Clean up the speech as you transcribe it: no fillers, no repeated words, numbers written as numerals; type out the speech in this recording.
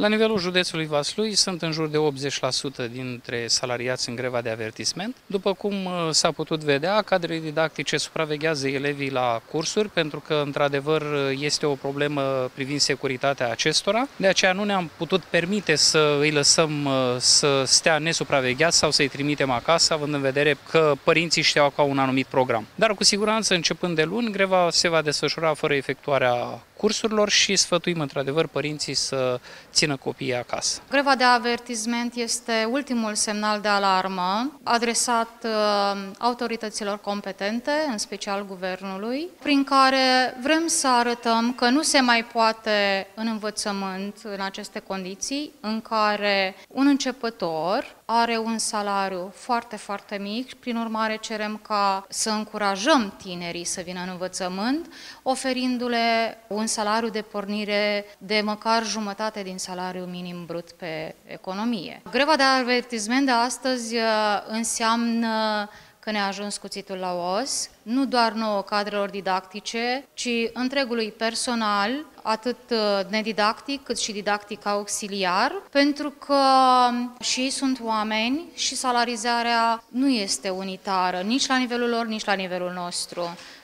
La nivelul județului Vaslui sunt în jur de 80% dintre salariați în greva de avertisment. După cum s-a putut vedea, cadrele didactice supraveghează elevii la cursuri, pentru că, într-adevăr, este o problemă privind securitatea acestora. De aceea nu ne-am putut permite să îi lăsăm să stea nesupravegheați sau să-i trimitem acasă, având în vedere că părinții știau că au un anumit program. Dar, cu siguranță, începând de luni, greva se va desfășura fără efectuarea cursurilor și sfătuim, într-adevăr, părinții să țină copiii acasă. Greva de avertisment este ultimul semnal de alarmă adresat autorităților competente, în special guvernului, prin care vrem să arătăm că nu se mai poate în învățământ în aceste condiții în care un începător are un salariu foarte, foarte mic, prin urmare cerem ca să încurajăm tinerii să vină în învățământ, oferindu-le un salariu de pornire de măcar jumătate din salariul minim brut pe economie. Greva de avertisment de astăzi înseamnă că ne-a ajuns cuțitul la os, nu doar nouă cadrelor didactice, ci întregului personal, atât nedidactic cât și didactic auxiliar, pentru că și ei sunt oameni și salarizarea nu este unitară, nici la nivelul lor, nici la nivelul nostru.